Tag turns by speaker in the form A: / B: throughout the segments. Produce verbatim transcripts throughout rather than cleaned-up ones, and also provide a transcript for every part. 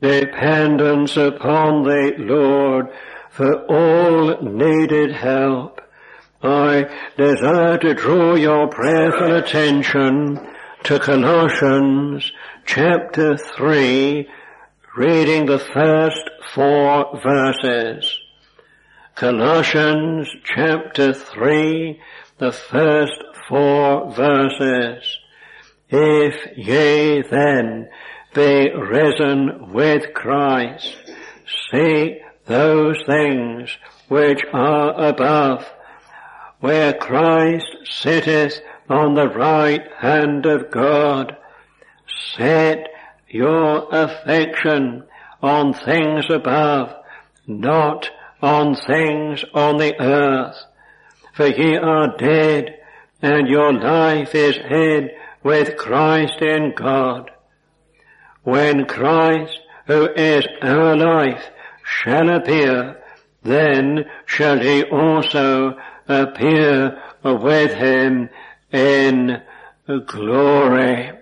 A: dependence upon Thee, Lord, for all needed help. I desire to draw your prayerful attention to Colossians chapter three, reading the first four verses. Colossians chapter three, the first four verses. If ye then be risen with Christ, seek those things which are above, where Christ sitteth on the right hand of God. Set your affection on things above, not on things on the earth. For ye are dead, and your life is hid with Christ in God. When Christ, who is our life, shall appear, then shall he also appear with him in glory.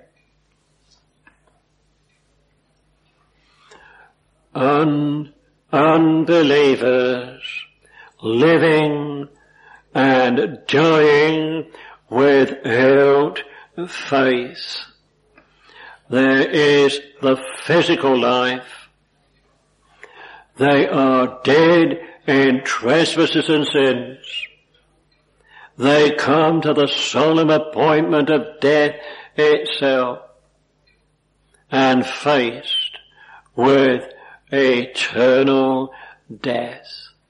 A: Un- unbelievers living and dying without faith. There is the physical life. They are dead in trespasses and sins. They come to the solemn appointment of death itself and faced with eternal death.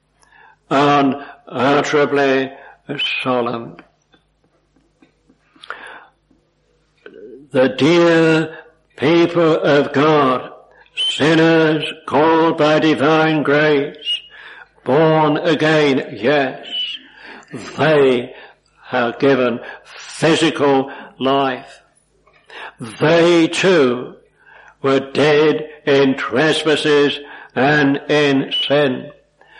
A: Unutterably solemn. The dear people of God, sinners called by divine grace, born again, yes, they are given physical life. They too were dead in trespasses and in sin,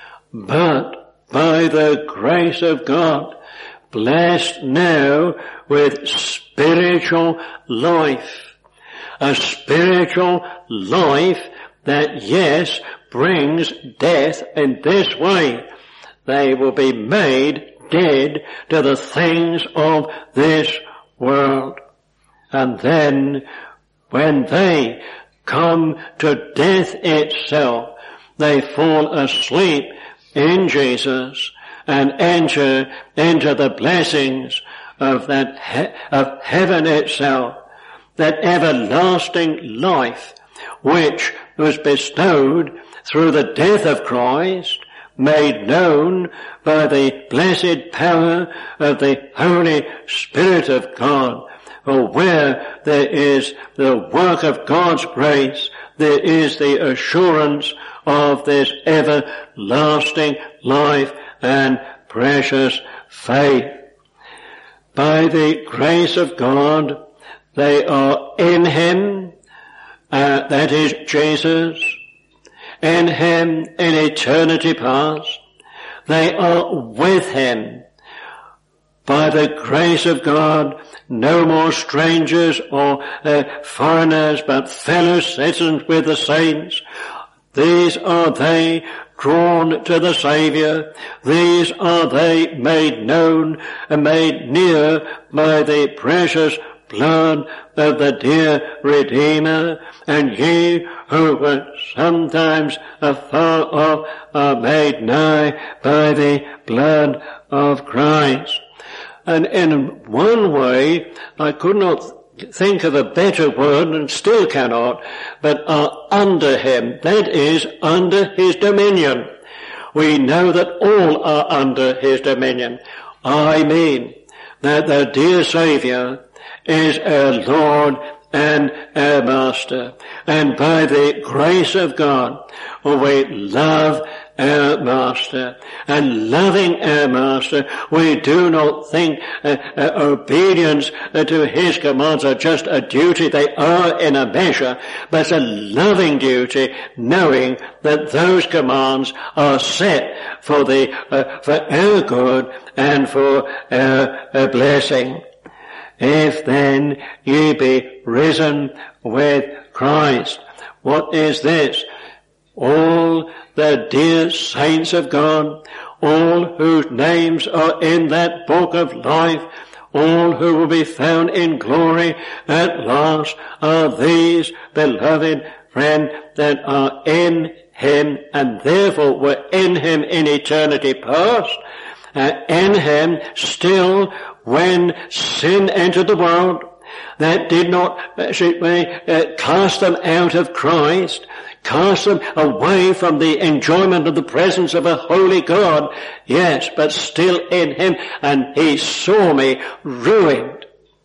A: but by the grace of God, blessed now with spiritual life, a spiritual life that, yes, brings death in this way. They will be made dead to the things of this world. And then, when they come to death itself, they fall asleep in Jesus and enter into the blessings of that he- of heaven itself, that everlasting life which was bestowed through the death of Christ, made known by the blessed power of the Holy Spirit of God. For where there is the work of God's grace, there is the assurance of this everlasting life and precious faith. By the grace of God, they are in Him, uh, that is Jesus, in Him in eternity past. They are with Him. By the grace of God, no more strangers or uh, foreigners, but fellow citizens with the saints. These are they drawn to the Saviour. These are they made known and made near by the precious blood of the dear Redeemer. And ye who were sometimes afar off are made nigh by the blood of Christ. And in one way, I could not think of a better word and still cannot, but are under Him, that is, under His dominion. We know that all are under His dominion. I mean that the dear Saviour is our Lord and our Master, and by the grace of God we love our Master, and loving our Master, we do not think uh, uh, obedience uh, to His commands are just a duty. They are in a measure, but a loving duty, knowing that those commands are set for the uh, for our good and for our, our blessing. If then ye be risen with Christ. What is this? All the dear saints of God, all whose names are in that book of life, all who will be found in glory at last, are these, beloved friend, that are in him, and therefore were in him in eternity past, uh, in him still when sin entered the world. That did not uh, uh, cast them out of Christ, cast them away from the enjoyment of the presence of a holy God. Yes, but still in him, and he saw me ruined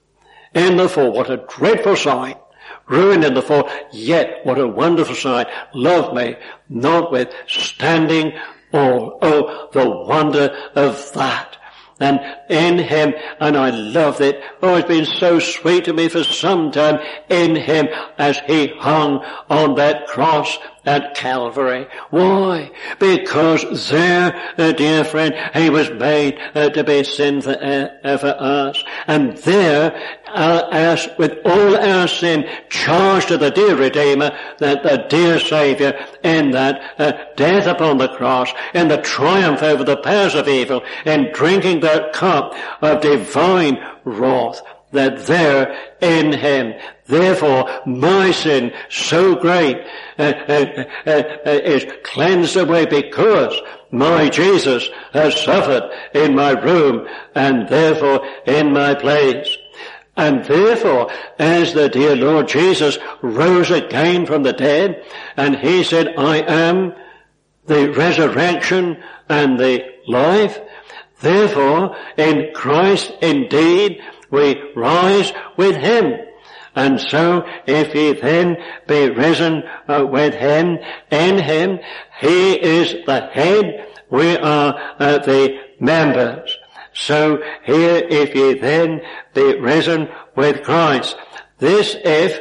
A: in the fall. What a dreadful sight. Ruined in the fall, yet what a wonderful sight. Love me, notwithstanding all. Oh, the wonder of that. And in him, and I love it. Oh, it's been so sweet to me for some time, in him as he hung on that cross at Calvary. Why? Because there, uh, dear friend, he was made uh, to be sin for, uh, for us. And there, uh, as with all our sin, charged to the dear Redeemer, that the dear Saviour, in that uh, death upon the cross, in the triumph over the powers of evil, in drinking that cup of divine wrath, that there in him, therefore my sin so great uh, uh, uh, uh, is cleansed away, because my Jesus has suffered in my room and therefore in my place. And therefore, as the dear Lord Jesus rose again from the dead, and he said, I am the resurrection and the life, therefore in Christ indeed we rise with him. And so if he then be risen uh, with him, in him, he is the head, we are uh, the members. So here, if ye then be risen with Christ. This if,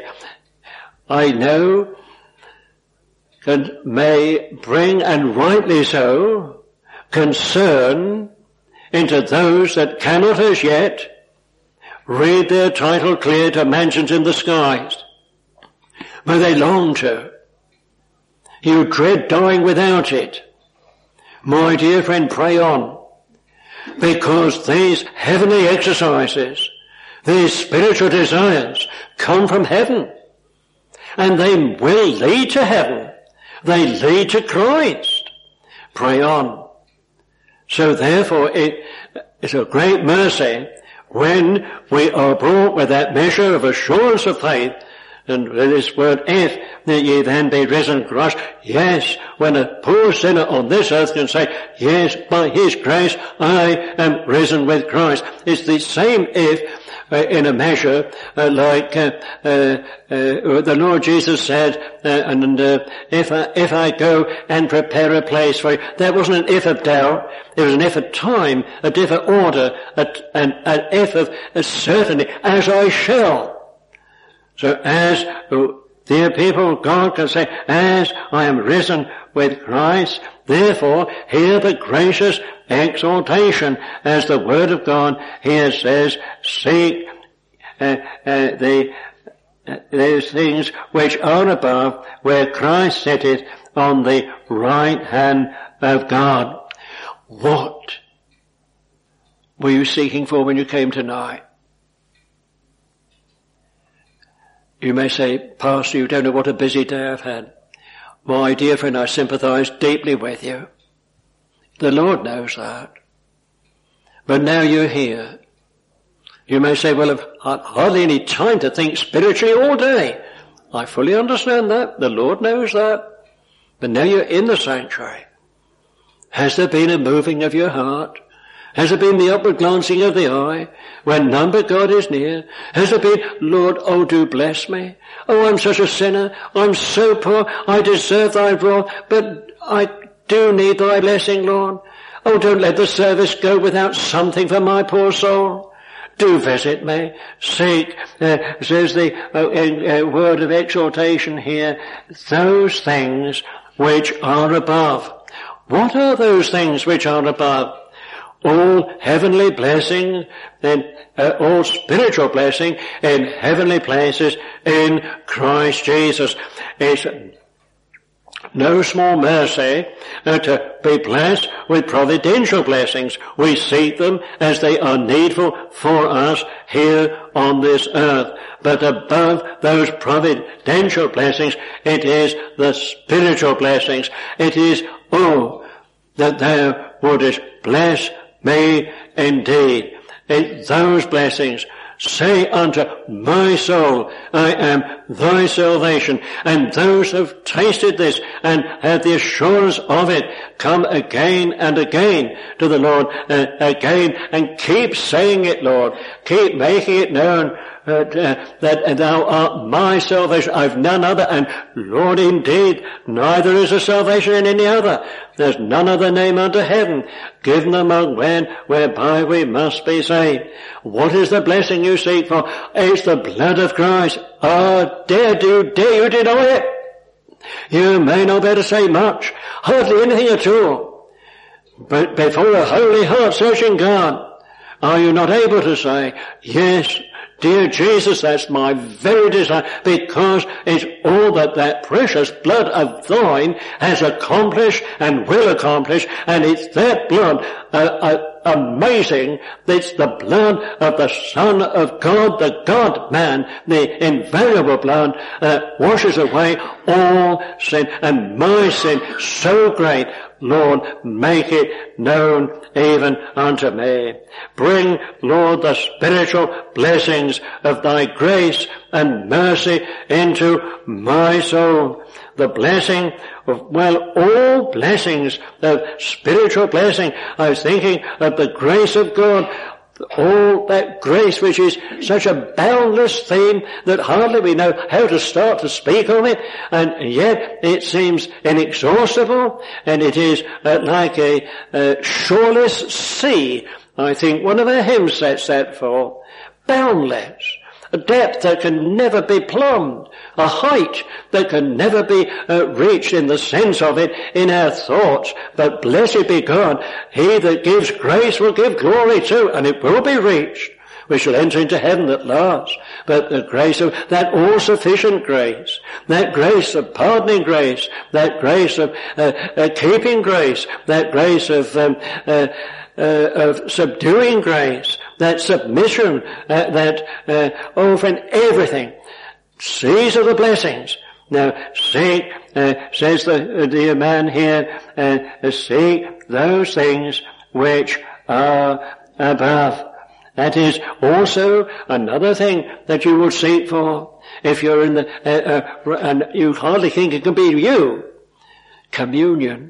A: I know, can, may bring, and rightly so, concern into those that cannot as yet read their title clear to mansions in the skies, but they long to. You dread dying without it. My dear friend, pray on, because these heavenly exercises, these spiritual desires, come from heaven, and they will lead to heaven. They lead to Christ. Pray on. So therefore it is a great mercy when we are brought with that measure of assurance of faith, and with this word, if that ye then be risen with Christ. Yes, when a poor sinner on this earth can say, yes, by his grace I am risen with Christ. It's the same if, uh, in a measure, uh, like uh, uh, uh, the Lord Jesus said, uh, and uh, if, I, if I go and prepare a place for you. That wasn't an if of doubt. It was an if of time, a if of order, an, an if of a certainty, as I shall. So as, dear people, God can say, as I am risen with Christ, therefore hear the gracious exhortation, as the word of God here says, seek uh, uh, the uh, those things which are above, where Christ sitteth on the right hand of God. What were you seeking for when you came tonight? You may say, Pastor, you don't know what a busy day I've had. My dear friend, I sympathize deeply with you. The Lord knows that. But now you're here. You may say, well, I've hardly any time to think spiritually all day. I fully understand that. The Lord knows that. But now you're in the sanctuary. Has there been a moving of your heart? Has there been the upward glancing of the eye when none but God is near? Has there been, Lord, oh, do bless me. Oh, I'm such a sinner. I'm so poor. I deserve thy wrath, but I do need thy blessing, Lord. Oh, don't let the service go without something for my poor soul. Do visit me. Seek, uh, says the uh, uh, word of exhortation here, those things which are above. What are those things which are above? all heavenly blessing and uh, all spiritual blessing in heavenly places in Christ Jesus. It's no small mercy uh, to be blessed with providential blessings. We seek them as they are needful for us here on this earth. But above those providential blessings, it is the spiritual blessings. It is, oh, that thou wouldest bless me indeed. In those blessings, say unto my soul, I am thy salvation. And those who have tasted this and have the assurance of it come again and again to the Lord, uh, again, and keep saying it, Lord. Keep making it known uh, uh, that thou art my salvation. I've none other. And Lord, indeed, neither is a salvation in any other. There's none other name under heaven given among men whereby we must be saved. What is the blessing you seek for? It's the blood of Christ. Oh, dare do, dare you deny it? You may not be able to say much, hardly anything at all. But before a holy heart-searching God, are you not able to say, yes, dear Jesus, that's my very desire, because it's all that that precious blood of thine has accomplished and will accomplish, and it's that blood, uh, uh, amazing, it's the blood of the Son of God, the God-man, the invaluable blood that washes away all sin, and my sin so great, Lord, make it known even unto me. Bring, Lord, the spiritual blessings of thy grace and mercy into my soul. The blessing of, well, all blessings of spiritual blessing. I was thinking of the grace of God, all that grace which is such a boundless theme that hardly we know how to start to speak of it, and yet it seems inexhaustible, and it is uh, like a uh, shoreless sea. I think one of our hymns sets that for. Boundless. A depth that can never be plumbed, a height that can never be uh, reached in the sense of it in our thoughts. But blessed be God, he that gives grace will give glory too, and it will be reached. We shall enter into heaven at last. But the grace of that all-sufficient grace, that grace of pardoning grace, that grace of uh, uh, keeping grace, that grace of um, uh, uh, of subduing grace, that submission, uh, that uh, over everything. Seize of the blessings. Now, seek, uh, says the uh, dear man here, uh, seek those things which are above. That is also another thing that you will seek for. If you're in the, uh, uh, and you hardly think it can be you. Communion.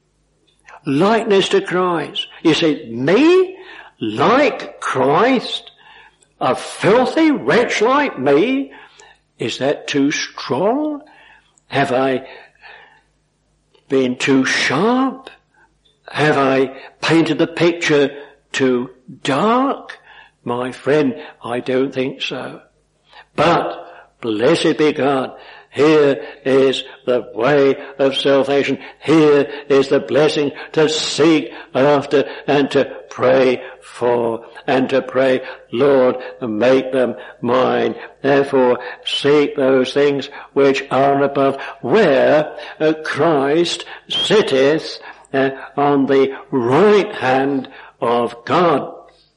A: Likeness to Christ. You say, me? Like Christ? A filthy wretch like me? Is that too strong? Have I been too sharp? Have I painted the picture too dark? My friend, I don't think so. But, blessed be God, here is the way of salvation. Here is the blessing to seek after and to pray for and to pray, Lord, make them mine. Therefore, seek those things which are above, where uh, Christ sitteth uh, on the right hand of God.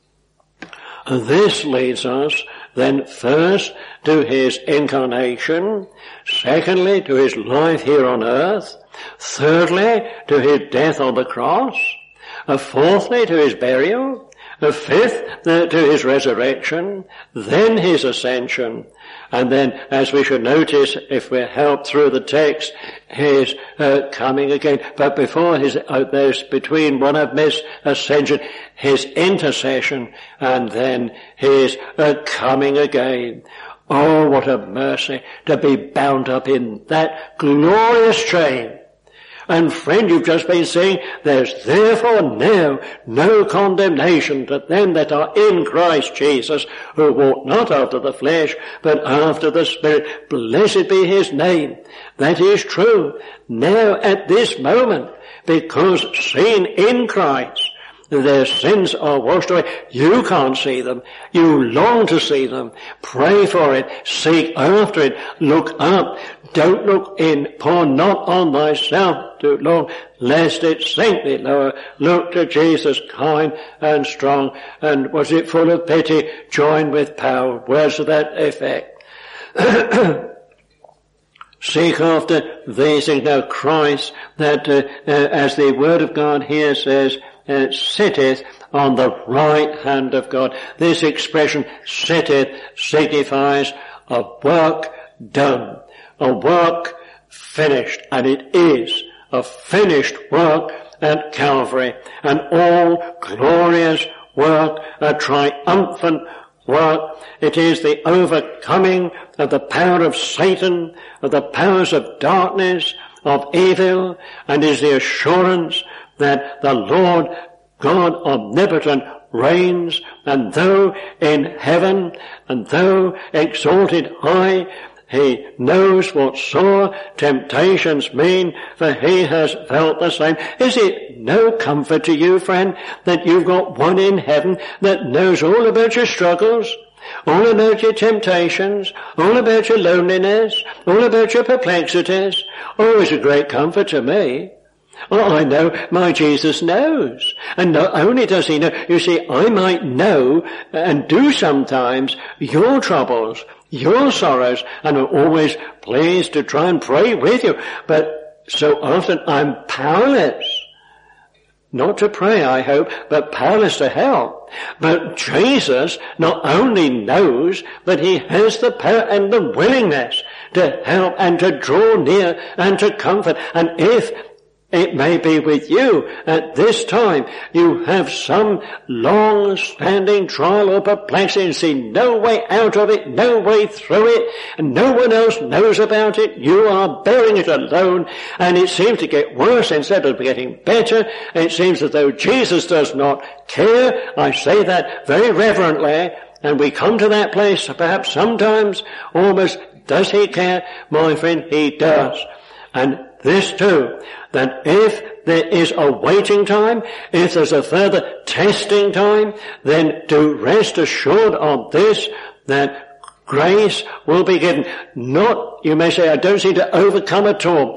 A: This leads us then first to his incarnation, secondly to his life here on earth, thirdly to his death on the cross, uh, fourthly to his burial, uh, fifth uh, to his resurrection, then his ascension, and then, as we should notice if we're helped through the text, his uh, coming again. But before his, uh, there's between one of his ascension, his intercession, and then his uh, coming again. Oh, what a mercy to be bound up in that glorious chain. And friend, you've just been saying, there's therefore now no condemnation to them that are in Christ Jesus, who walk not after the flesh, but after the Spirit. Blessed be his name. That is true now at this moment, because seen in Christ, Their sins are washed away. You can't see them. You long to see them. Pray for it. Seek after it. Look up. Don't look in. Pour not on thyself too long, lest it sink thee lower. Look to Jesus, kind and strong, and was it full of pity, joined with power. Words to that effect. Seek after these things. Now Christ, that uh, uh, as the Word of God here says, uh, sitteth on the right hand of God. This expression, sitteth, signifies a work done, a work finished, and it is a finished work at Calvary, an all glorious work, a triumphant work. It is the overcoming of the power of Satan, of the powers of darkness, of evil, and is the assurance that the Lord God omnipotent reigns, and though in heaven, and though exalted high, he knows what sore temptations mean, for he has felt the same. Is it no comfort to you, friend, that you've got one in heaven that knows all about your struggles, all about your temptations, all about your loneliness, all about your perplexities? Oh, it's a great comfort to me. Oh, I know my Jesus knows. And not only does he know, you see, I might know and do sometimes your troubles, your sorrows, and I'm always pleased to try and pray with you. But so often I'm powerless. Not to pray, I hope, but powerless to help. But Jesus not only knows, but he has the power and the willingness to help and to draw near and to comfort. And if it may be with you at this time, you have some long-standing trial or perplexity and see no way out of it, no way through it, and no one else knows about it. You are bearing it alone, and it seems to get worse instead of getting better. It seems as though Jesus does not care. I say that very reverently, and we come to that place perhaps sometimes almost, does he care? My friend, he does. And this too, that if there is a waiting time, if there's a further testing time, then do rest assured on this, that grace will be given. Not, you may say, I don't seem to overcome at all.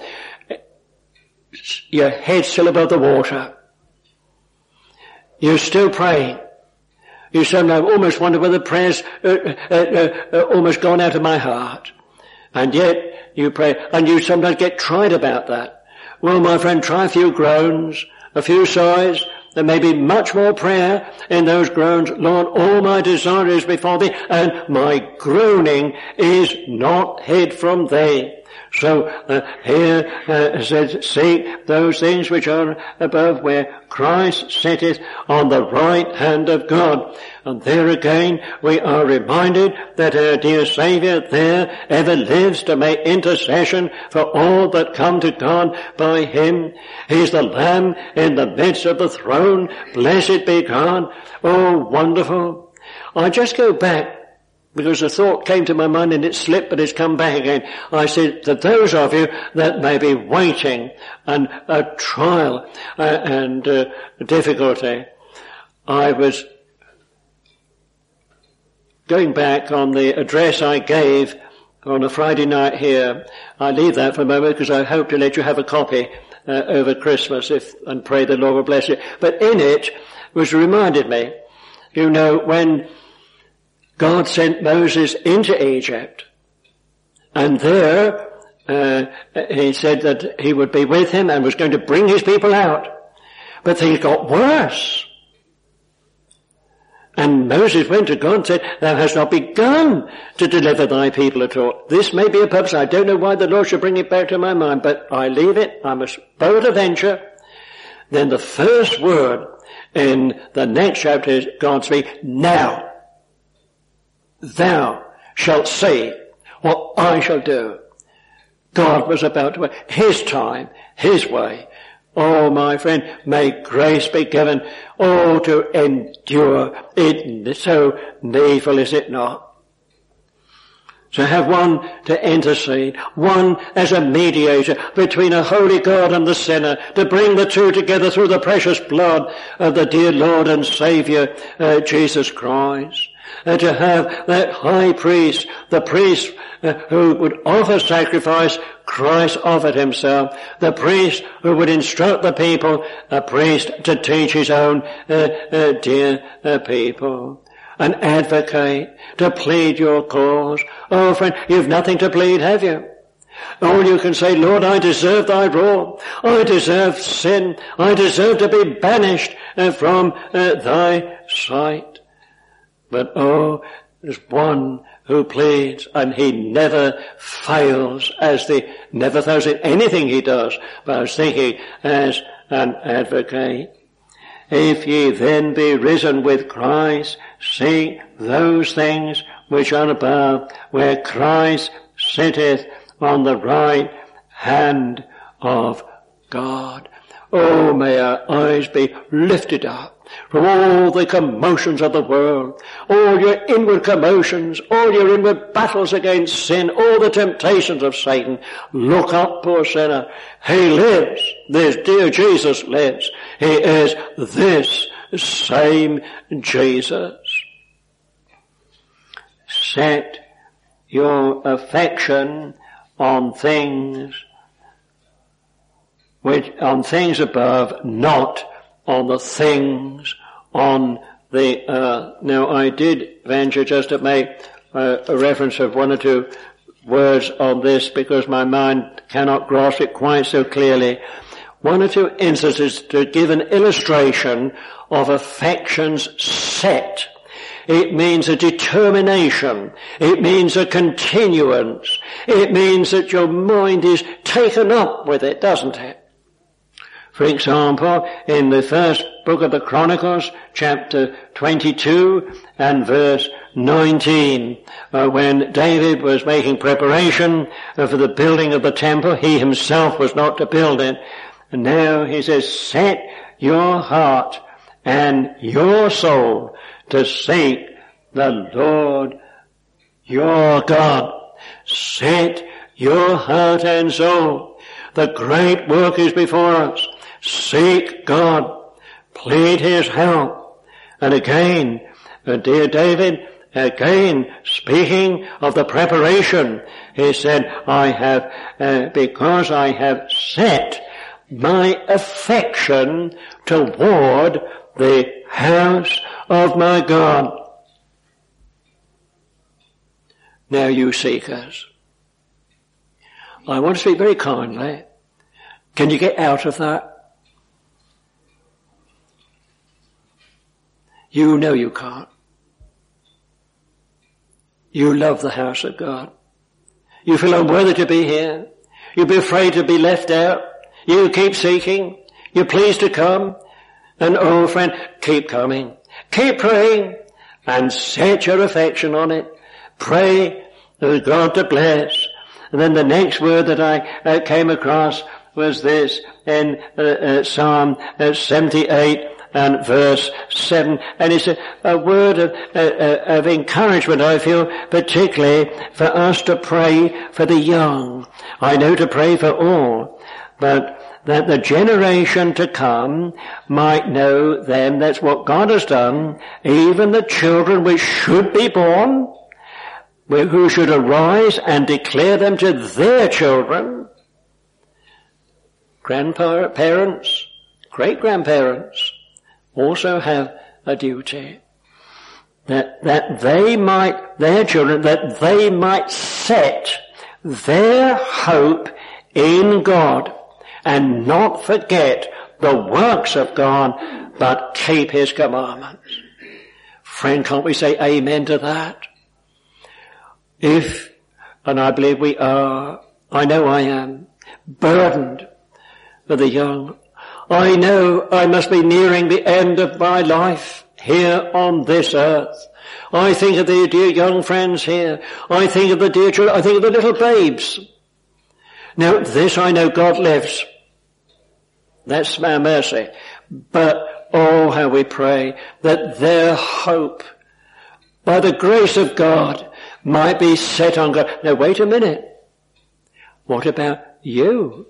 A: Your head's still above the water. You're still praying. You sometimes almost wonder whether prayer's uh, uh, uh, uh, almost gone out of my heart. And yet, you pray, and you sometimes get tried about that. Well, my friend, try a few groans, a few sighs. There may be much more prayer in those groans. Lord, all my desire is before thee, and my groaning is not hid from thee. So uh, here uh, it says, seek those things which are above, where Christ sitteth on the right hand of God. And there again we are reminded that our dear Saviour there ever lives to make intercession for all that come to God by him. He's the Lamb in the midst of the throne. Blessed be God. Oh, wonderful. I just go back, because a thought came to my mind and it slipped, but it's come back again. I said, to those of you that may be waiting and a trial uh, and uh, difficulty, I was going back on the address I gave on a Friday night here. I leave that for a moment because I hope to let you have a copy uh, over Christmas, if and pray the Lord will bless it. But in it was reminded me, you know, when God sent Moses into Egypt, and there uh, he said that he would be with him and was going to bring his people out. But things got worse. And Moses went to God and said, thou hast not begun to deliver thy people at all. This may be a purpose. I don't know why the Lord should bring it back to my mind, but I leave it. I must bold a venture. Then the first word in the next chapter is God speaks, now thou shalt see what I shall do. God was about to wait. His time, his way. Oh, my friend, may grace be given. Oh, to endure. It so needful, is it not? To have one to intercede, one as a mediator between a holy God and the sinner, to bring the two together through the precious blood of the dear Lord and Saviour, uh, Jesus Christ. And to have that high priest, the priest uh, who would offer sacrifice, Christ offered himself. The priest who would instruct the people, a priest to teach his own uh, uh, dear uh, people. An advocate to plead your cause. Oh friend, you've nothing to plead, have you? All you can say, Lord, I deserve thy wrath. I deserve sin. I deserve to be banished uh, from uh, thy sight. But oh, there's one who pleads, and he never fails as the, never fails in anything he does, but I was thinking as an advocate. If ye then be risen with Christ, seek those things which are above, where Christ sitteth on the right hand of God. Oh, may our eyes be lifted up from all the commotions of the world, all your inward commotions, all your inward battles against sin, all the temptations of Satan. Look up, poor sinner. He lives. This dear Jesus lives. He is this same Jesus. Set your affection on things which, on things above, not on the things on the earth. Now, I did venture just to make uh, a reference of one or two words on this because my mind cannot grasp it quite so clearly. One or two instances to give an illustration of affections set. It means a determination. It means a continuance. It means that your mind is taken up with it, doesn't it? For example, in the first book of the Chronicles, chapter twenty-two and verse nineteen, uh, when David was making preparation uh, for the building of the temple, he himself was not to build it. And now he says, set your heart and your soul to seek the Lord your God. Set your heart and soul. The great work is before us. Seek God. Plead his help. And again, uh, dear David, again, speaking of the preparation, he said, I have, uh, because I have set my affection toward the house of my God. Now you seekers, I want to speak very kindly. Can you get out of that? You know you can't. You love the house of God. You feel unworthy to be here. You'd be afraid to be left out. You keep seeking. You're pleased to come. And oh friend, keep coming. Keep praying and set your affection on it. Pray for God to bless. And then the next word that I uh, came across was this in uh, uh, Psalm uh, seventy-eight and verse seven. And it's a, a word of, uh, uh, of encouragement, I feel, particularly for us to pray for the young. I know to pray for all, but that the generation to come might know them. That's what God has done. Even the children which should be born, who should arise and declare them to their children, grandparents, great-grandparents, also have a duty. That, that they might, their children, that they might set their hope in God and not forget the works of God, but keep his commandments. Friend, can't we say amen to that? If, and I believe we are, I know I am, burdened for the young. I know I must be nearing the end of my life here on this earth. I think of the dear young friends here. I think of the dear children. I think of the little babes. Now, this I know God lives. That's our mercy. But, oh, how we pray that their hope, by the grace of God, might be set on God. Now wait a minute. What about you?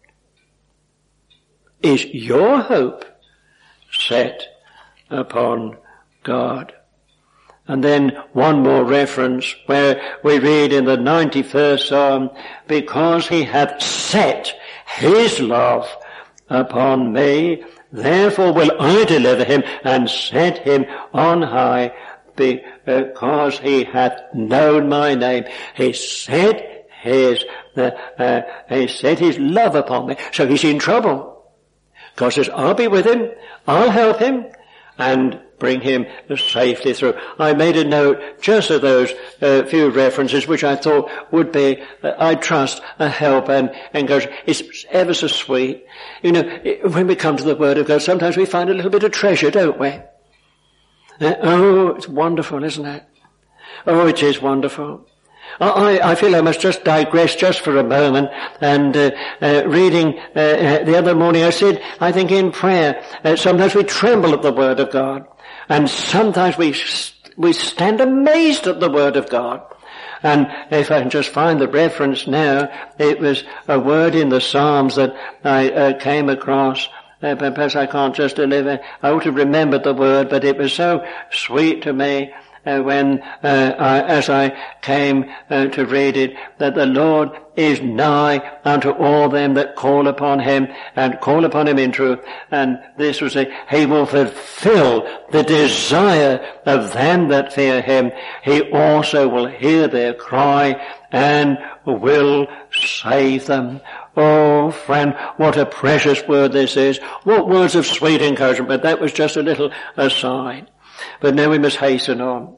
A: Is your hope set upon God? And then one more reference where we read in the ninety-first Psalm, because he hath set his love upon me, therefore will I deliver him and set him on high, because he hath known my name. He set his, uh, uh, he set his love upon me. So he's in trouble. God says, I'll be with him, I'll help him, and bring him safely through. I made a note just of those uh, few references which I thought would be, uh, I trust, a help, and, and goes, it's ever so sweet. You know, it, when we come to the Word of God, sometimes we find a little bit of treasure, don't we? Uh, oh, it's wonderful, isn't it? Oh, it is wonderful. I, I feel I must just digress just for a moment, and uh, uh, reading uh, uh, the other morning I said, I think in prayer, uh, sometimes we tremble at the Word of God, and sometimes we we stand amazed at the Word of God. And if I can just find the reference now, it was a word in the Psalms that I uh, came across. Uh, perhaps I can't just deliver. I ought to remember the word, but it was so sweet to me. Uh, when, uh, I, as I came uh, to read it, that the Lord is nigh unto all them that call upon him, and call upon him in truth. And this was a, he will fulfill the desire of them that fear him. He also will hear their cry and will save them. Oh, friend, what a precious word this is. What words of sweet encouragement. But that was just a little aside. But now we must hasten on.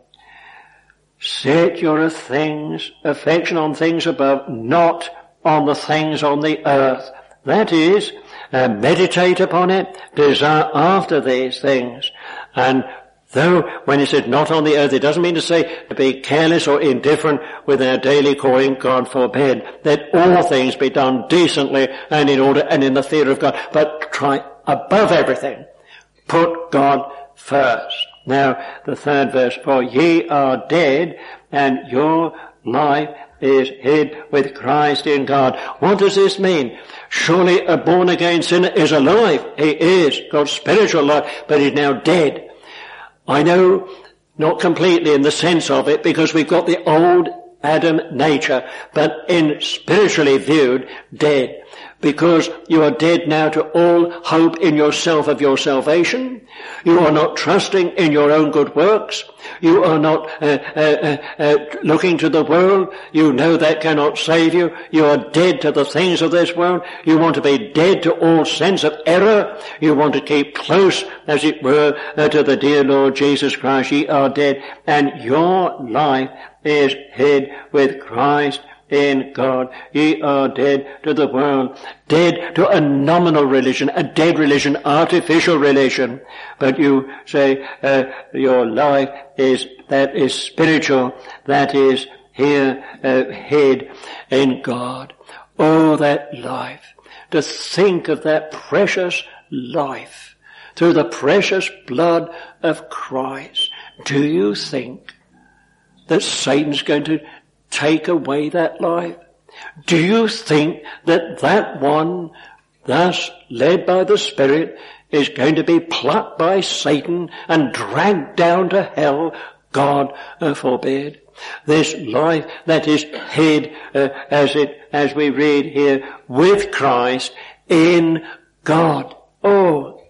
A: Set your things, affection on things above, not on the things on the earth. That is, uh, meditate upon it, desire after these things. And though, when he said not on the earth, it doesn't mean to say to be careless or indifferent with our daily calling, God forbid. Let all things be done decently and in order and in the fear of God. But try above everything, put God first. Now, the third verse, for ye are dead, and your life is hid with Christ in God. What does this mean? Surely a born-again sinner is alive. He is God's spiritual life, but he's now dead. I know, not completely in the sense of it, because we've got the old Adam nature, but in spiritually viewed, dead. Because you are dead now to all hope in yourself of your salvation. You are not trusting in your own good works. You are not uh, uh, uh, looking to the world. You know that cannot save you. You are dead to the things of this world. You want to be dead to all sense of error. You want to keep close, as it were, uh, to the dear Lord Jesus Christ. Ye are dead, and your life is hid with Christ in God. Ye are dead to the world, dead to a nominal religion, a dead religion, artificial religion. But you say uh, your life is that is spiritual, that is here uh, hid in God. Oh, that life! To think of that precious life through the precious blood of Christ. Do you think that Satan's going to take away that life? Do you think that that one, thus led by the Spirit, is going to be plucked by Satan and dragged down to hell? God uh, forbid. This life that is hid, uh, as it, as we read here, with Christ in God. Oh,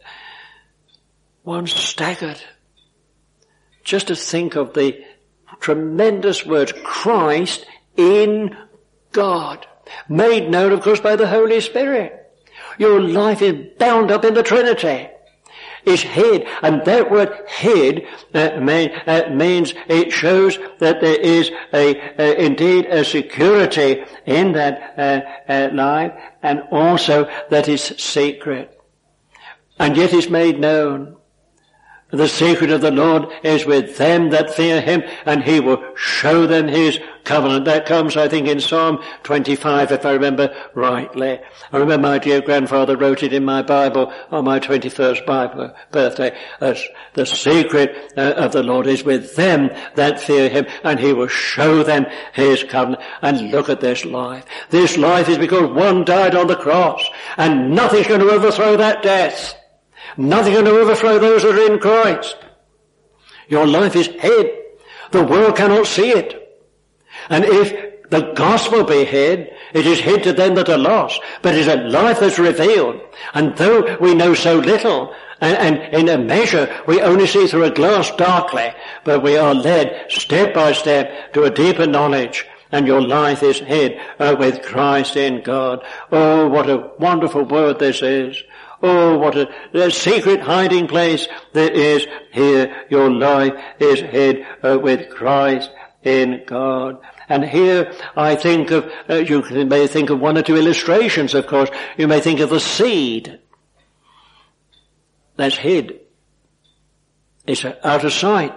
A: one staggered just to think of the tremendous words, Christ in God, made known, of course, by the Holy Spirit. Your life is bound up in the Trinity. Is hid, and that word hid uh, mean, uh, means it shows that there is a uh, indeed a security in that uh, uh, life, and also that is secret, and yet is made known. The secret of the Lord is with them that fear him, and he will show them his covenant. That comes, I think, in Psalm twenty-five, if I remember rightly. I remember my dear grandfather wrote it in my Bible on my twenty-first Bible birthday. As the secret uh, of the Lord is with them that fear him, and he will show them his covenant. And look at this life. This life is because one died on the cross, and nothing's going to overthrow that death. Nothing going to overthrow those that are in Christ. Your life is hid. The world cannot see it. And if the gospel be hid, it is hid to them that are lost. But it is a life that's revealed. And though we know so little, and, and in a measure we only see through a glass darkly, but we are led step by step to a deeper knowledge. And your life is hid uh, with Christ in God. Oh, what a wonderful word this is. Oh, what a, a secret hiding place there is here. Your life is hid uh, with Christ in God. And here I think of, uh, you may think of one or two illustrations, of course. You may think of the seed that's hid. It's out of sight.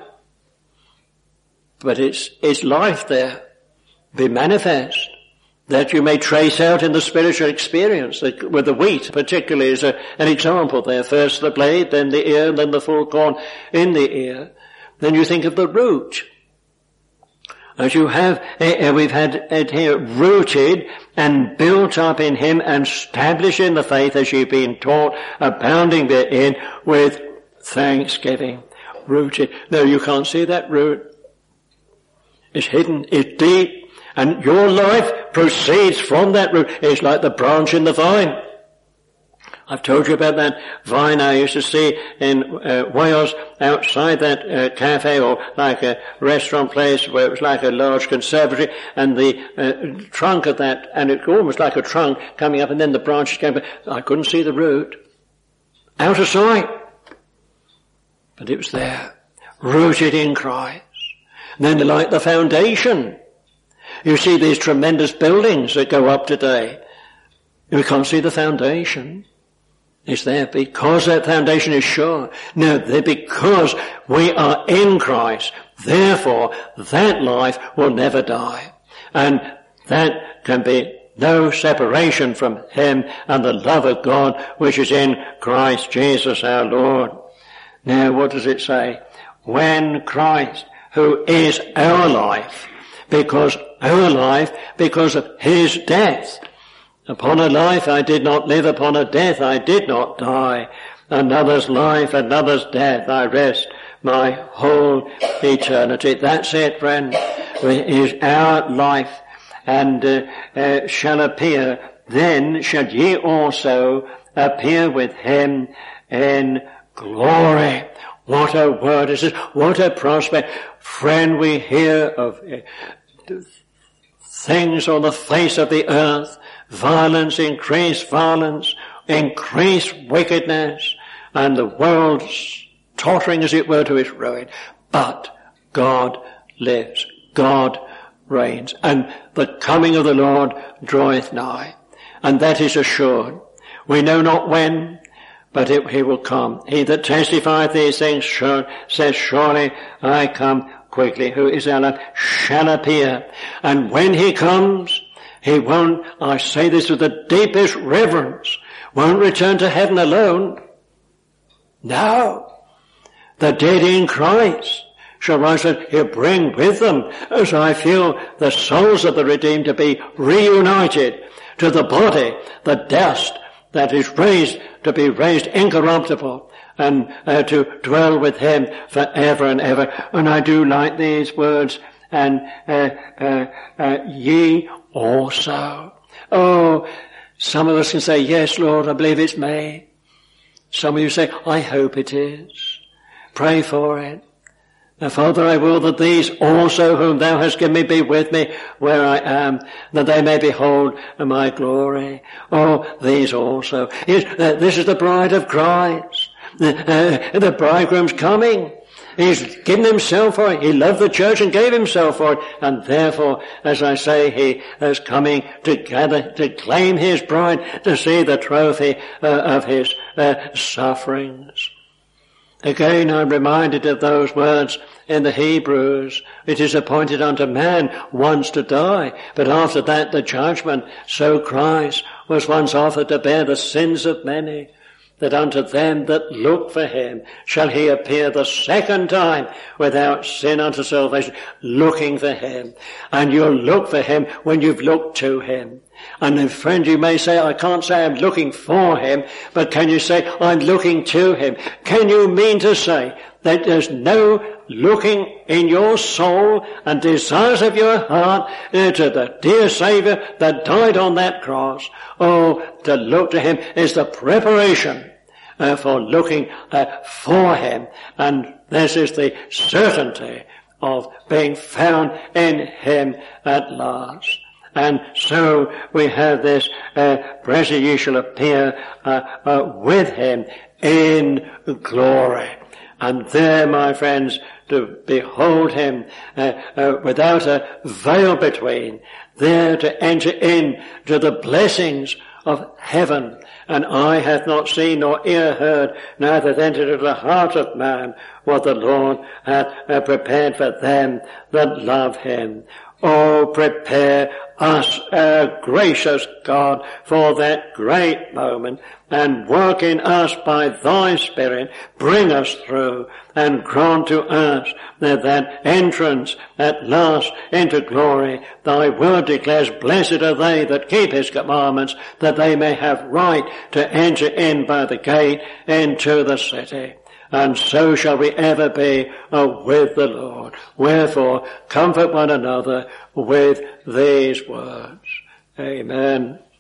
A: But it's, it's life there. Be manifest. That you may trace out in the spiritual experience, with the wheat particularly is a, an example there. First the blade, then the ear, then the full corn in the ear. Then you think of the root. As you have, uh, we've had it here, rooted and built up in him and established in the faith as you've been taught, abounding therein with thanksgiving. Rooted. No, you can't see that root. It's hidden, it's deep. And your life proceeds from that root. It's like the branch in the vine. I've told you about that vine I used to see in uh, Wales outside that uh, cafe, or like a restaurant place where it was like a large conservatory, and the uh, trunk of that, and it almost like a trunk coming up, and then the branches came, but I couldn't see the root. Out of sight. But it was there. Rooted in Christ. And then like the foundation. You see these tremendous buildings that go up today. We can't see the foundation. It's there because that foundation is sure. No, they're because we are in Christ. Therefore, that life will never die. And that can be no separation from him and the love of God which is in Christ Jesus our Lord. Now, what does it say? When Christ, who is our life, because our life, because of his death. Upon a life I did not live, upon a death I did not die. Another's life, another's death, I rest my whole eternity. That's it, friend. It is our life, and uh, uh, shall appear. Then shall ye also appear with him in glory. What a word is this. What a prospect. Friend, we hear of uh, things on the face of the earth, violence, increased violence, increased wickedness, and the world's tottering, as it were, to its ruin. But God lives. God reigns. And the coming of the Lord draweth nigh. And that is assured. We know not when, but it, he will come. He that testifieth these things sure, says, surely I come quickly. Who is our Lord? Shall appear. And when he comes, he won't, I say this with the deepest reverence, won't return to heaven alone. No. The dead in Christ shall rise, and he'll bring with them, as I feel, the souls of the redeemed to be reunited to the body, the dust that is raised, to be raised incorruptible, and uh, to dwell with him forever and ever. And I do like these words, and uh, uh, uh, ye also. Oh, some of us can say, yes, Lord, I believe it's me. Some of you say, I hope it is. Pray for it. Now, Father, I will that these also whom thou hast given me be with me where I am, that they may behold my glory. Oh, these also. Yes, uh, this is the bride of Christ. The, uh, the bridegroom's coming. He's given himself for it. He loved the church and gave himself for it. And therefore, as I say, he is coming to gather, to claim his bride, to see the trophy uh, of his uh, sufferings. Again, I'm reminded of those words in the Hebrews. It is appointed unto man once to die, but after that the judgment. So Christ was once offered to bear the sins of many, that unto them that look for him shall he appear the second time without sin unto salvation, looking for him. And you'll look for him when you've looked to him. And then, friend, you may say, I can't say I'm looking for him, but can you say, I'm looking to him? Can you mean to say that there's no looking in your soul and desires of your heart to the dear Saviour that died on that cross? Oh, to look to him is the preparation uh, for looking uh, for him. And this is the certainty of being found in him at last. And so we have this, uh, present ye shall appear uh, uh, with him in glory. And there, my friends, to behold him uh, uh, without a veil between, there to enter in to the blessings of heaven. And eye hath not seen nor ear heard, neither hath entered into the heart of man what the Lord hath uh, prepared for them that love him. Oh, prepare us, our gracious God, for that great moment, and work in us by thy Spirit, bring us through, and grant to us that, that entrance at last into glory. Thy word declares, blessed are they that keep his commandments, that they may have right to enter in by the gate into the city. And so shall we ever be uh, with the Lord. Wherefore, comfort one another with these words. Amen.